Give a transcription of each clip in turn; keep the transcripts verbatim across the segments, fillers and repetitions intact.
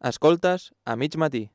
Escoltes a mig matí.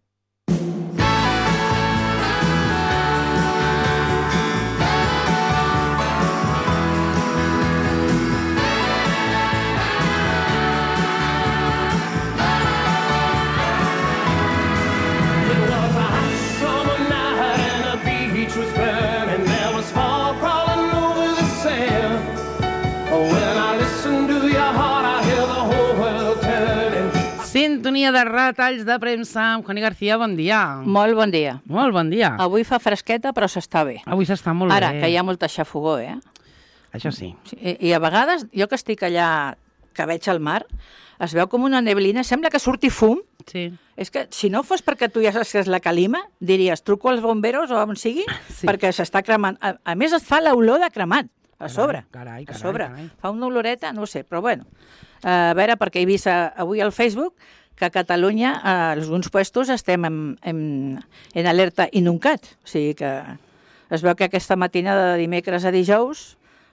Sintonia de retalls de premsa amb Juani García, bon dia. Molt bon dia. Molt bon dia. Avui fa fresqueta, però s'està bé. Avui s'està molt Ara, bé. que hi ha molta xafogor, eh? Això sí. I, I a vegades, jo que estic allà, que veig al mar, es veu com una neblina, sembla que surti fum. Sí. És que si no fos perquè tu ja saps que és la calima, diries, truco als bomberos o on sigui, Sí. perquè s'està cremant. A, a més, et fa l'olor de cremat, a Carai, sobre. carai, a carai, sobre. carai. Fa una oloreta, no ho sé, però bueno. A veure, perquè he vist a, avui al Facebook que a Catalunya, a alguns puestos, estem en, en, en alerta inuncat. O sigui que es veu que aquesta matinada de dimecres a dijous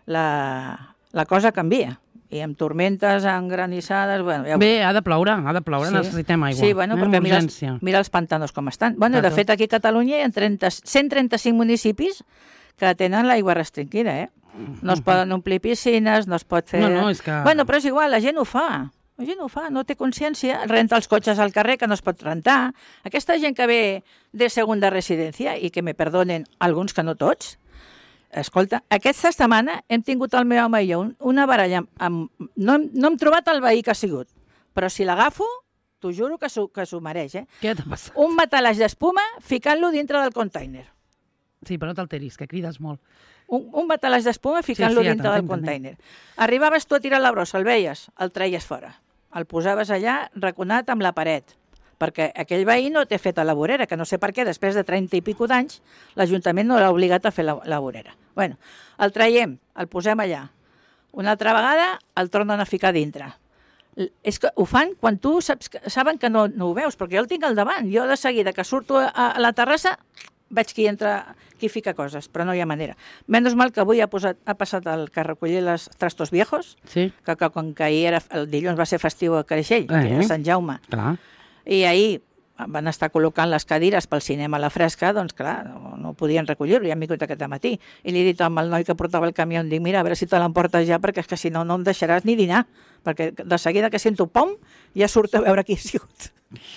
la, la cosa canvia. I amb tormentes, amb granissades... Bueno, ja ho... Bé, ha de ploure, ha de ploure, Sí. necessitem aigua. Sí, bueno, eh, perquè amb mira els, urgència. mira els pantanos com estan. Bueno, Clar, de fet, aquí a Catalunya hi ha trenta, cent trenta-cinc municipis que tenen l'aigua restringida, eh? No es poden omplir piscines, no es pot fer... No, no, és que- Bueno, però és igual, la gent ho fa. La gent ho fa, no té consciència, renta els cotxes al carrer, que no es pot rentar. Aquesta gent que ve de segunda residència, i que me perdonen alguns que no tots, escolta, aquesta setmana hem tingut el meu home i jo un- una baralla amb... amb no, hem, no hem trobat el veí que ha sigut, però si l'agafo, t'ho juro que s'ho que s'ho mereix, eh? Què t'ha passat? Un matalàs d'espuma ficant-lo dintre del container. Sí, però no t'alteris, que crides molt. Un, un matalàs d'espuma ficant-lo sí, ja dintre del t'entenc, container. Arribaves tu a tirar la brossa, el veies, el treies fora. El posaves allà raconat amb la paret, perquè aquell veí no té feta la vorera, que no sé per què, després de trenta i pico d'anys, l'Ajuntament no l'ha obligat a fer la, la vorera. Bueno, el traiem, el posem allà. Una altra vegada el tornen a ficar dintre. L- És que ho fan quan tu saps que, saben que no, no ho veus, perquè jo el tinc al davant. Jo de seguida que surto a, a la terrassa veig qui entra, qui fica coses, però no hi ha manera. Menys mal que avui ha, posat, ha passat el que recollir les trastos viejos, Sí, que, que com que ahir era, el dilluns va ser festiu a Creixell, Eh. que era Sant Jaume, clar. i ahir van estar col·locant les cadires pel cinema a la fresca, doncs clar, no, no podien recollir-lo, ja hem vingut aquest matí. I li he dit amb el noi que portava el camió, em dic, mira, a veure si te l'emportes ja, perquè és que si no, no em deixaràs ni dinar, perquè de seguida que sento pom, ja surto a veure qui ha sigut.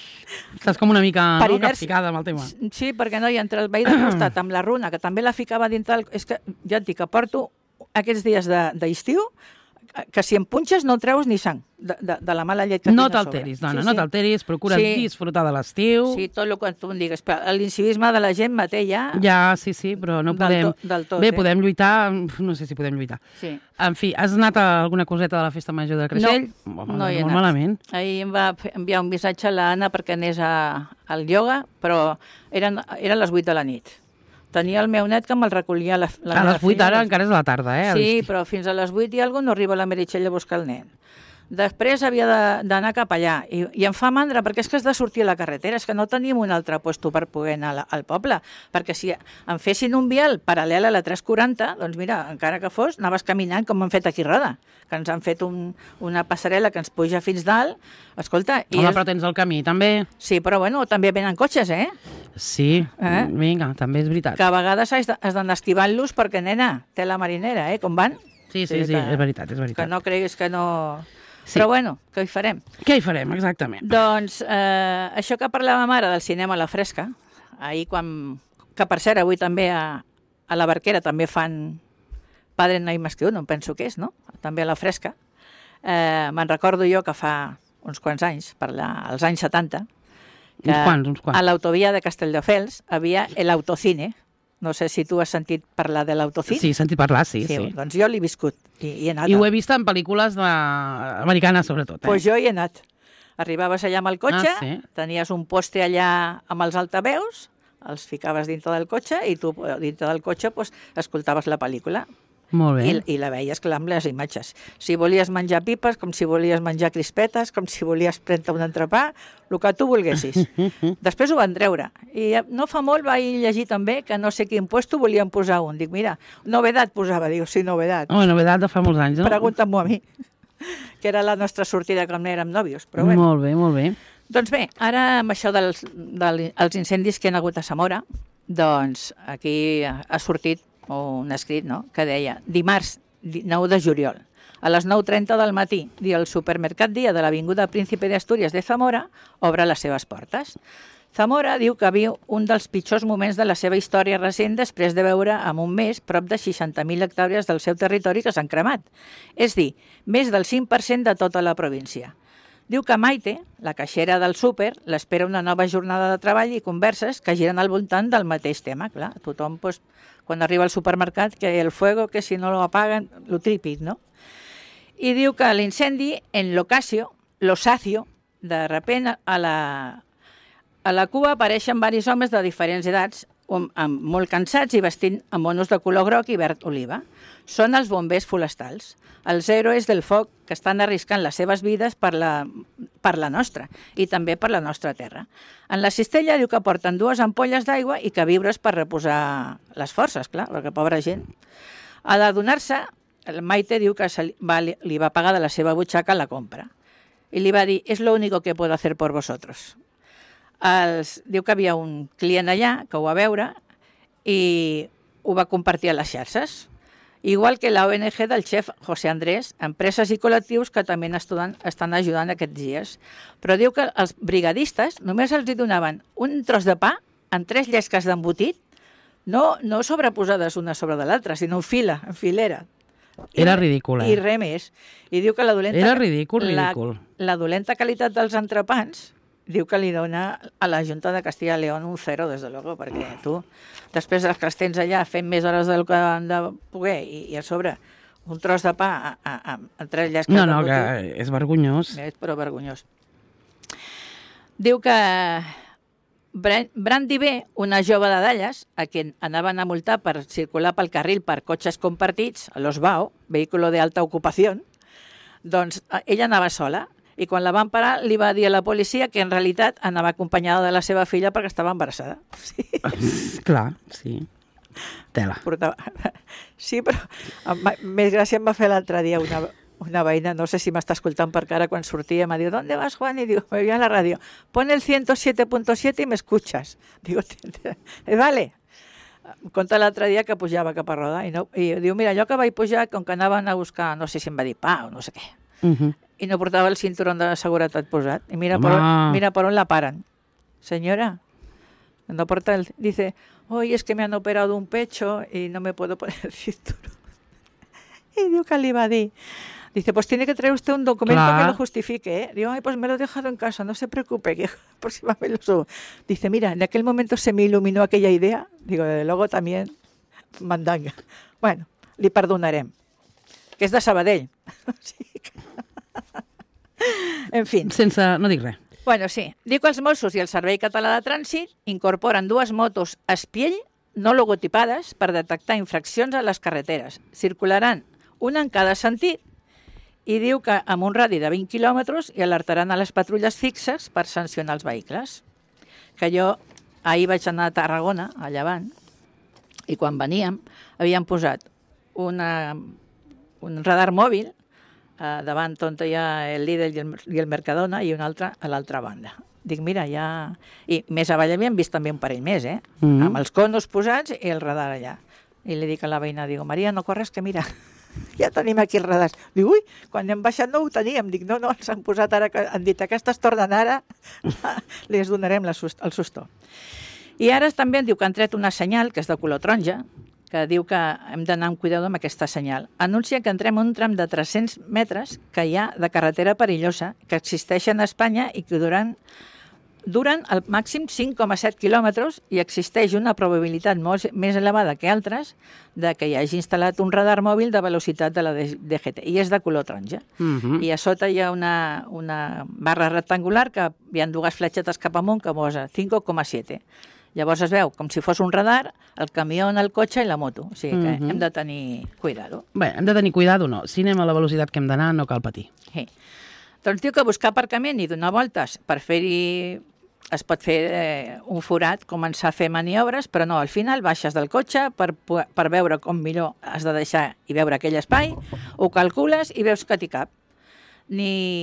Estàs com una mica Per no, inèrcia. capficada amb el tema. Sí, perquè no, i entre el veí del costat amb la runa, que també la ficava dintre del... És que ja et dic que porto aquests dies de- d'estiu, que si em punxes no treus ni sang de, de, de la mala llet que No tinc a sobre. t'alteris, dona, Sí, no sí. t'alteris, procura Sí. disfrutar de l'estiu. Sí, tot el que tu em digues. Però l'incivisme de la gent me té ja... Ja, sí, sí, però no Del podem... tot- del tot, Bé, eh? podem lluitar, no sé si podem lluitar. Sí. En fi, has anat a alguna coseta de la festa major de Creixell? No, Home, no hi he molt anat. malament. Ahir em va fer- enviar un missatge a l'Anna perquè anés a, al ioga, però eren, eren les vuit de la nit. Tenia el meu net que me'l recollia la, la A meva les vuit filla. ara encara és la tarda, eh? a Sí, l'estiu. però fins a les vuit i alguna no arriba la Meritxell a buscar el nen. Després havia de- d'anar cap allà i, i em fa mandra perquè és que has de sortir a la carretera, és que no tenim un altre puesto per poder anar a la- al poble, perquè si em fessin un vial paral·lel a la tres quaranta, doncs mira, encara que fos, anaves caminant com han fet aquí a Roda, que ens han fet un, una passarel·la que ens puja fins dalt, escolta... I Home, és... però tens el camí, també. Sí, però bueno, també venen cotxes, eh? Sí, Eh? vinga, també és veritat. Que a vegades has de- has d'anar esquivant-los perquè, nena, té la marinera, eh? Com van? Sí, sí, sí, que- és veritat, és Que veritat. no creguis que no... Sí. Però bueno, què hi farem? Què hi farem, exactament? Doncs eh, això que parlàvem ara del cinema a la fresca, ahir quan... que per cert avui també a, a la Barquera també fan Padre no hay más que uno, em penso que és, no? També a la fresca. Eh, me'n recordo jo que fa uns quants anys, per la, als anys setanta, que Uns quants, uns quants. a l'autovia de Castelldefels havia el autocine. No sé si tu has sentit parlar de l'autocine. Sí, he sentit parlar, sí, sí. sí. Doncs jo l'he viscut i, i he anat. I a- ho he vist en pel·lícules de... americanes, sobretot. Eh? Pues jo hi he anat. Arribaves allà amb el cotxe, Ah, sí? tenies un poste allà amb els altaveus, els ficaves dintre del cotxe i tu eh, dintre del cotxe pues, escoltaves la pel·lícula Molt bé. i, i la veies clar amb les imatges. Si volies menjar pipes, com si volies menjar crispetes, com si volies prendre un entrepà, el que tu volguessis. Després ho van treure. I eh, no fa molt vaig llegir també que no sé quin puesto volien posar un. Dic, mira, novedat posava, diu, sí, novedat. Home, novedat de fa molts anys, no? Pregunta-m'ho a mi, que era la nostra sortida quan érem nòvios. Però bueno. Molt bé, molt bé. Doncs bé, ara amb això dels, dels incendis que hi ha hagut a Zamora, doncs aquí ha sortit un escrit, no?, que deia dimarts nou de juliol a les nou trenta del matí, el supermercat Dia de l'Avinguda Príncipe de Astúries de Zamora obre les seves portes. Zamora diu que viu un dels pitjors moments de la seva història recent després de veure en un mes prop de seixanta mil hectàrees del seu territori que s'han cremat, és dir, més del cinc per cent de tota la província. Diu que Maite, la caixera del súper, l'espera una nova jornada de treball i converses que giren al voltant del mateix tema. Clar, tothom, pues, quan arriba al supermercat, que el fuego, que si no lo apaguen, lo típic, no? I diu que l'incendi en l'Ocasio, l'Osacio, de repent a la, a la cua apareixen varis homes de diferents edats, amb, molt cansats i vestint amb monos de color groc i verd oliva. Són els bombers forestals, els héroes del foc que estan arriscant les seves vides per la, per la nostra i també per la nostra terra. En la cistella diu que porten dues ampolles d'aigua i que viures per reposar les forces, clar, perquè pobra gent. A d'adonar-se, el Maite diu que se li, va, li va pagar de la seva butxaca la compra i li va dir, és lo único que puedo hacer por vosotros. Els, diu que havia un client allà que ho va veure i ho va compartir a les xarxes. Igual que la O N G del xef José Andrés, empreses i col·lectius que també estan, estan ajudant aquests dies. Però diu que els brigadistes només els donaven un tros de pa en tres llesques d'embotit, no, no sobreposades una sobre de l'altra, sinó en fila, en filera. Era ridícul, eh? I res més. I diu que la dolenta, Era ridícul, ridícul. La, la dolenta qualitat dels entrepans diu que li dona a la Junta de Castilla y León un cero, des de luego, perquè tu, després que els tens allà fent més hores del que han de poder i, i a sobre un tros de pa a, a, a tres llesques no, no, que és vergonyós. És però vergonyós. Diu que Brandy B, una jove de Dallas, a qui anaven a multar per circular pel carril per cotxes compartits, a los B A O, vehículo de alta ocupació, doncs ella anava sola. I quan la van parar li va dir a la policia que en realitat anava acompanyada de la seva filla perquè estava embarassada. Sí. Clar, sí. Tela. Portava... Sí, però més gràcia em va fer l'altre dia una, una veïna, no sé si m'està escoltant per cara quan sortia, m'ha dit, ¿dónde vas, Juan? I diu, me voy a la radio. Pon el ciento siete punto siete y me escuchas. Digo, vale. Em conta l'altre dia que pujava cap a Roda i, no, i diu, mira, jo que vaig pujar, com que anaven a buscar, no sé si em va dir pa o no sé què, uh -huh. i no portava el cinturón de seguretat posat. I mira per, on, mira per on la paran. Señora, no porta el... Dice, hoy es que me han operado un pecho y no me puedo poner el cinturón. Y diu que li va dir, dice, pues tiene que traer usted un documento Clar. que lo justifique, ¿eh? Digo, ay, pues me lo he dejado en casa, no se preocupe, que próximamente lo subo. Dice, mira, en aquel momento se me iluminó aquella idea. Digo, de luego también mandanga. Bueno, li perdonarem. Que és de Sabadell. Sí que... En fi. Sense... no dic res. Bueno, sí. Diu que els Mossos i el Servei Català de Trànsit incorporen dues motos espiell no logotipades per detectar infraccions a les carreteres. Circularan una en cada sentit i diu que amb un radi de vint quilòmetres i alertaran a les patrulles fixes per sancionar els vehicles. Que jo ahir vaig anar a Tarragona, a Llevant, i quan veníem havien posat una, un radar mòbil Uh, davant on hi ha el Lidl i el, i el Mercadona i un altre a l'altra banda. Dic, mira, ja... I més avall havíem vist també un parell més, eh? Mm -hmm. Amb els conos posats i el radar allà. I li dic a la veïna, digo, Maria, no corres, que mira, ja tenim aquí el radar. Dic, ui, quan hem baixat no ho teníem. Dic, no, no, ens han posat ara, que han dit, aquestes tornen ara, li donarem la sust el sustó. I ara també diu que han tret una senyal, que és de color taronja, que diu que hem d'anar amb cuidado amb aquesta senyal. Anuncia que entrem en un tram de tres-cents metres que hi ha de carretera perillosa, que existeixen a Espanya i que duran, duren al màxim cinc coma set quilòmetres i existeix una probabilitat molt més elevada que altres de que hi hagi instal·lat un radar mòbil de velocitat de la D G T, i és de color taronja. Uh -huh. I a sota hi ha una, una barra rectangular que hi ha dues fletxetes cap amunt que posa cinc coma set. Llavors es veu com si fos un radar, el camió, el cotxe i la moto. O sigui que uh-huh. hem de tenir cuidado. Bé, hem de tenir cuidado, no. Si anem a la velocitat que hem d'anar, no cal patir. Sí. Doncs diu que buscar aparcament i donar voltes per fer-hi... Es pot fer eh, un forat, començar a fer maniobres, però no, al final baixes del cotxe per, per veure com millor has de deixar i veure aquell espai, ho calcules i veus que t'hi cap. Ni...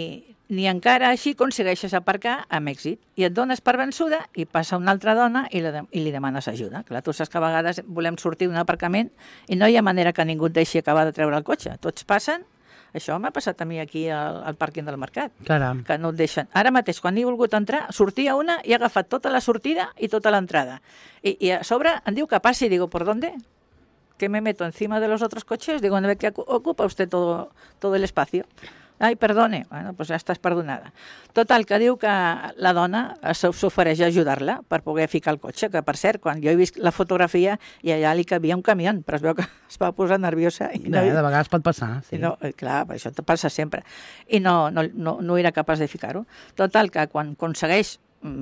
ni encara així aconsegueixes aparcar amb èxit. I et dones per vençuda i passa una altra dona i, la, i li demanes ajuda. Clar, tu saps que a vegades volem sortir d'un aparcament i no hi ha manera que ningú et deixi acabar de treure el cotxe. Tots passen. Això m'ha passat a mi aquí al, al pàrquing del mercat. Caram. Que no et deixen. Ara mateix, quan he volgut entrar, sortia una i ha agafat tota la sortida i tota l'entrada. I, I a sobre em diu que passi. Digo, ¿por dónde? ¿Que me meto encima de los otros coches? Digo, ¿no ve que ocupa usted todo, todo el espacio? Ai, perdone. Bueno, doncs ja estàs perdonada. Total, que diu que la dona s'ofereix a ajudar-la per poder ficar el cotxe, que per cert, quan jo he vist la fotografia i allà li cabia un camió, però es veu que es va posar nerviosa. I no, Bé, de vegades pot passar, sí. I no, clar, això te passa sempre. I no, no, no, no era capaç de ficar-ho. Total, que quan aconsegueix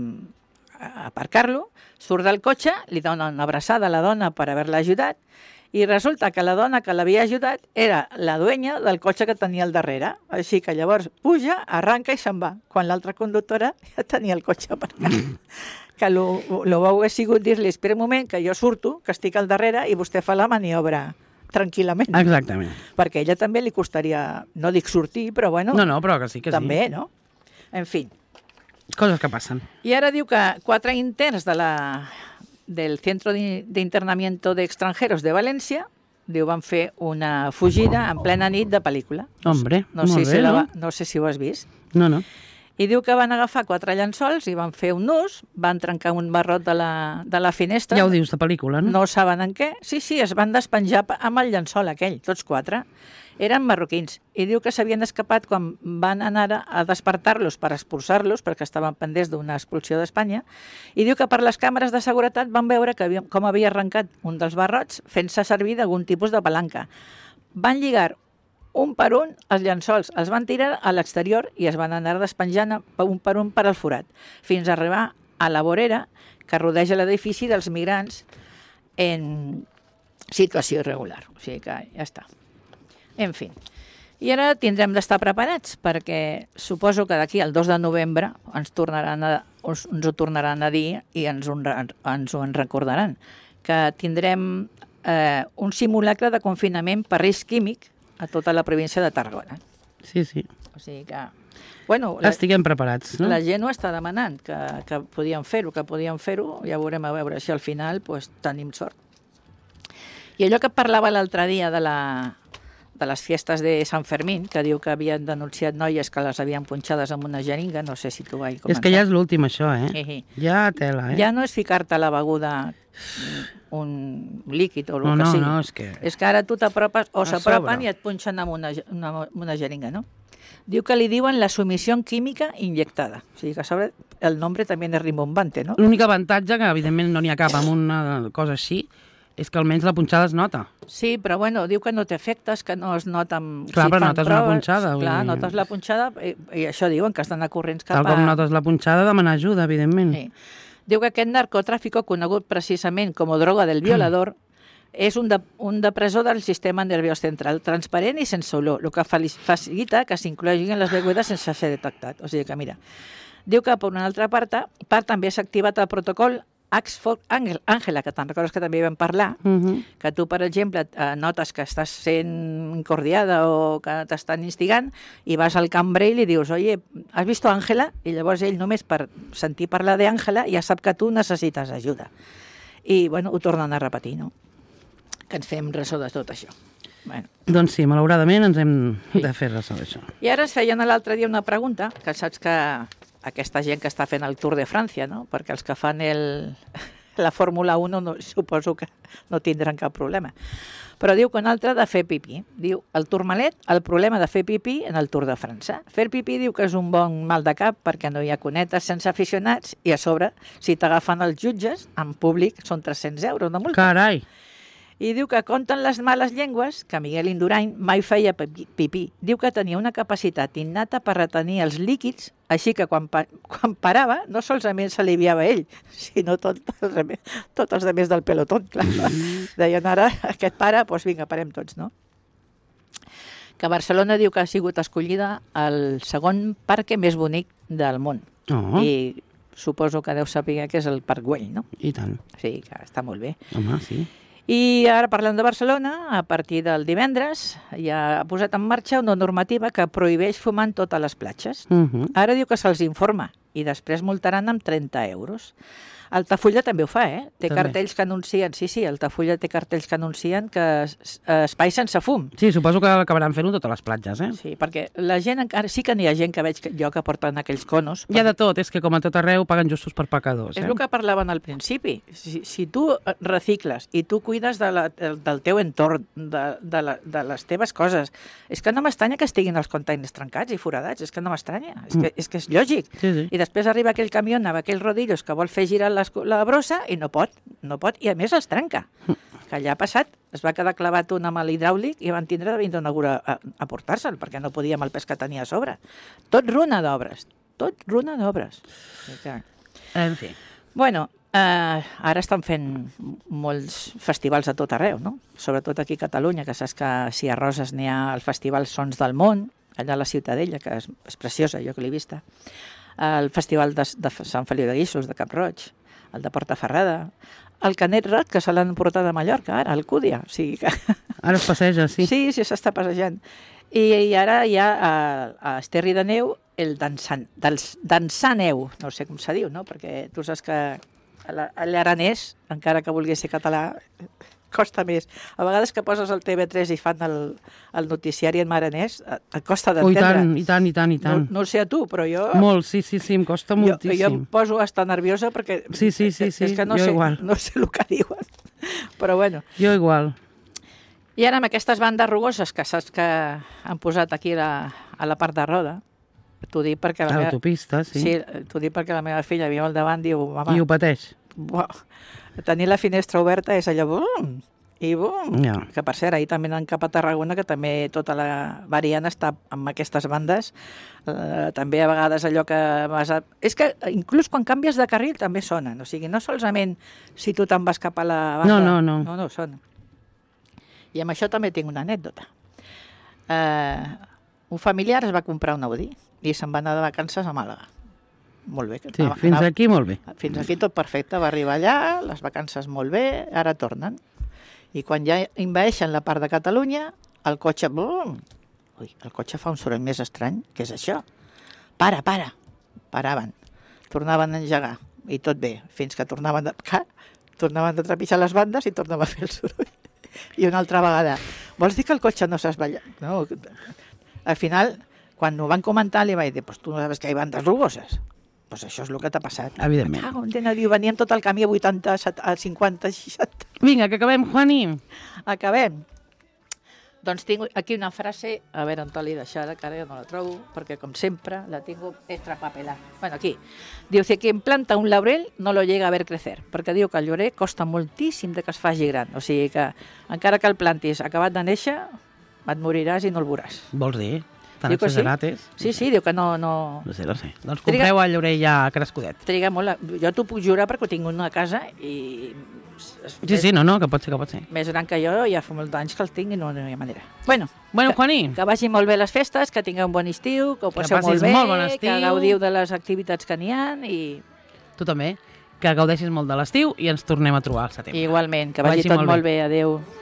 mm, aparcar-lo, surt del cotxe, li dona una abraçada a la dona per haver-la ajudat, i resulta que la dona que l'havia ajudat era la duenya del cotxe que tenia al darrere. Així que llavors puja, arranca i se'n va, quan l'altra conductora ja tenia el cotxe aparcat. Que lo, lo bo hagués sigut dir-li, espera un moment, que jo surto, que estic al darrere, i vostè fa la maniobra tranquil·lament. Exactament. Perquè a ella també li costaria, no dic sortir, però bueno... No, no, però que sí, que sí. També, no? En fi. Coses que passen. I ara diu que quatre interns de la... del Centro de Internamiento de Extranjeros de València, diu, van fer una fugida en plena nit de pel·lícula. Hombre, no molt sé bé, si la no? va, no sé si ho has vist. No, no. I diu que van agafar quatre llençols i van fer un nus, van trencar un barrot de la, de la finestra. Ja ho dius, de pel·lícula, no? No saben en què. Sí, sí, es van despenjar amb el llençol aquell, tots quatre. Eren marroquins. I diu que s'havien escapat quan van anar a despertar-los per expulsar-los, perquè estaven pendents d'una expulsió d'Espanya. I diu que per les càmeres de seguretat van veure que havia, com havia arrencat un dels barrots fent-se servir d'algun tipus de palanca. Van lligar un per un els llençols, els van tirar a l'exterior i es van anar despenjant un per un per al forat, fins a arribar a la vorera que rodeja l'edifici dels migrants en situació irregular. O sigui que ja està. En fi. I ara tindrem d'estar preparats, perquè suposo que d'aquí al dos de novembre ens, tornaran a, ens ho tornaran a dir i ens ho, ens ho en recordaran, que tindrem eh, un simulacre de confinament per risc químic a tota la província de Tarragona. Sí, sí. O sigui que... Bueno, la, estiguem preparats, no? La gent ho està demanant, que, que podíem fer-ho, que podíem fer-ho, ja veurem a veure si al final pues, tenim sort. I allò que parlava l'altre dia de la... de les fiestes de Sant Fermín, que diu que havien denunciat noies que les havien punxades amb una jeringa, no sé si tu ho has comentat. És que ja és l'últim, això, eh? Sí, sí. Ja tela, eh? Ja no és ficar-te a la beguda un líquid o el no, que no, sigui. No, és que... És que ara tu t'apropes o A s'apropen sobre. i et punxen amb una, una, una jeringa, no? Diu que li diuen la sumissió química inyectada. O sigui que a sobre el nombre també és rimbombante, no? L'únic avantatge, que evidentment no n'hi ha cap amb una cosa així, és que almenys la punxada es nota. Sí, però bueno, diu que no té efectes, que no es nota... Amb... Clar, si però fan notes proves, una punxada. Clar, vull dir... notes la punxada i, i això diuen, que has d'anar corrents cap Tal a... com notes la punxada, demanar ajuda, evidentment. Sí. Diu que aquest narcotràfico, conegut precisament com a droga del violador, és un, de, un depressor del sistema nerviós central, transparent i sense olor, el que facilita que s'incloguin les begudes sense ser detectat. O sigui que, mira, diu que per una altra part, part també s'ha activat el protocol Oxford Angela, que te'n recordes que també hi vam parlar, Uh -huh. que tu, per exemple, eh, notes que estàs sent incordiada o que t'estan instigant i vas al cambrer i li dius, oye, ¿has visto Ángela? I llavors ell només per sentir parlar d'Àngela ja sap que tu necessites ajuda. I, bueno, ho tornen a repetir, no? Que ens fem ressò de tot això. Bueno. Doncs sí, malauradament ens hem Sí. de fer ressò d'això. I ara ens feien l'altre dia una pregunta, que saps que aquesta gent que està fent el Tour de França, no? Perquè els que fan el, la Fórmula un no, suposo que no tindran cap problema. Però diu que un altre de fer pipí. Diu, el Tourmalet, el problema de fer pipí en el Tour de França. Fer pipí diu que és un bon mal de cap perquè no hi ha cunetes sense aficionats i a sobre, si t'agafen els jutges, en públic són tres-cents euros de multa. Carai! I diu que conten les males llengües que Miguel Indurain mai feia pipí. Diu que tenia una capacitat innata per retenir els líquids, així que quan, pa quan parava no solament s'aliviava ell, sinó tot els, tots els altres del pelotón. Clar. Deien ara, aquest pare, doncs vinga, parem tots, no? Que Barcelona diu que ha sigut escollida el segon parc més bonic del món. Oh. I suposo que deu saber que és el Parc Güell, no? I tant. Sí, que està molt bé. Home, sí. I ara parlem de Barcelona, a partir del divendres ja ha posat en marxa una normativa que prohibeix fumar en totes les platges. Uh -huh. Ara diu que se'ls informa i després multaran amb trenta euros. Altafulla també ho fa, eh? Té També. cartells que anuncien, sí, sí, Altafulla té cartells que anuncien que es- espai sense fum. Sí, suposo que acabaran fent-ho totes les platges, eh? Sí, perquè la gent encara, sí que n'hi ha gent que veig que, jo que porten aquells conos. Hi ha de tot, és que com a tot arreu paguen justos per pecadors, És eh? el que parlaven al principi. Si, si tu eh, recicles i tu cuides de la, del, del teu entorn, de, de, la, de les teves coses, és que no m'estranya que estiguin els containers trencats i foradats, és que no m'estranya, és, que, és que és lògic. Sí, sí. I després arriba aquell camió amb aquells rodillos que vol fer girar les, la brossa i no pot, no pot, i a més els trenca. Que allà ha passat, es va quedar clavat un amb l'hidràulic i van tindre de vindre una gura a, a portar-se'l, perquè no podia amb el pes que tenia a sobre. Tot runa d'obres, tot runa d'obres. En fi. Bueno, eh, ara estan fent molts festivals a tot arreu, no? Sobretot aquí a Catalunya, que saps que si a Roses n'hi ha el festival Sons del Món, allà a la Ciutadella, que és, és preciosa, jo que l'he vista. El festival de, de Sant Feliu de Guíxols, de Cap-roig, el de Portaferrada, el Canet Roig, que se l'han portat a Mallorca, ara, el Cúdia. O sigui que... Ara es passeja, sí. Sí, sí, s'està passejant. I, i ara hi ha a, a Esterri de Neu el dansant, dels, dansar neu, no sé com se diu, no? Perquè tu saps que l'aranès, encara que volgués ser català, costa més. A vegades que poses el T V tres i fan el, el noticiari en aranès, et costa Oh, i d'entendre. tant, i tant, i tant, i tant. No, no ho sé a tu, però jo... Molt, sí, sí, sí, em costa jo, moltíssim. jo em poso hasta nerviosa perquè Sí, sí, sí, sí, és que no jo sé, igual. no sé el que diuen. Però bueno. Jo igual. I ara amb aquestes bandes rugoses que saps que han posat aquí la, a la part de roda, t'ho dic perquè... A La meva, l'autopista, sí. sí, t'ho dic perquè la meva filla viu al davant, diu, mama, I ho pateix. buah, tenir la finestra oberta és allò, bum, i bum. Ja. Que per cert, ahir també anant cap a Tarragona, que també tota la variant està amb aquestes bandes, eh, també a vegades allò que... Vas a... És que inclús quan canvies de carril també sonen, o sigui, no solament si tu te'n vas cap a la banda... No, no, no. No, no, sona. I amb això també tinc una anècdota. Eh, un familiar es va comprar un Audi i se'n va anar de vacances a Màlaga. Molt bé. Sí, fins aquí molt bé. Fins aquí tot perfecte. Va arribar allà, les vacances molt bé, ara tornen. I quan ja envaeixen la part de Catalunya, el cotxe... Bum! Ui, el cotxe fa un soroll més estrany. Què és això? Para, para! Paraven. Tornaven a engegar. I tot bé. Fins que tornaven de... Ca? Tornaven de trepitjar les bandes i tornaven a fer el soroll. I una altra vegada. Vols dir que el cotxe no s'ha esballat? No. Al final, quan ho van comentar, li vaig dir, pues tu no sabes que hi ha bandes rugoses. Pues això és el que t'ha passat. Evidentment. Ah, entén, diu, veníem tot el camí a vuitanta, a cinquanta, seixanta. Vinga, que acabem, Juaní. Acabem. Doncs tinc aquí una frase, a veure on te l'he deixada, que ara ja no la trobo, perquè com sempre la tengo extrapapelada. Bueno, aquí. Diu, si quien planta un laurel no lo llega a ver crecer, perquè diu que el llorer costa moltíssim de que es faci gran. O sigui que encara que el plantis acabat de néixer, et moriràs i no el veuràs. Vols dir? Tan Diu que sí? exagerat és? Sí, sí, diu que no... no... No sé, no sé. Doncs Triga- compreu el llorer ja crescudet. Triga molt. a- Jo t'ho puc jurar perquè tinc una casa i... Sí, sí, no, no, que pot ser, que pot ser. Més gran que jo, ja fa molts anys que el tinc i no, no hi ha manera. Bueno, Bueno, que, Juaní, que vagin molt bé les festes, que tingueu un bon estiu, que ho Que passeu passis molt bé, molt bon estiu. que gaudiu de les activitats que n'hi ha i tu també, que gaudeixis molt de l'estiu i ens tornem a trobar al setembre. igualment, que Que vagi vagi tot molt molt bé. bé. Adéu.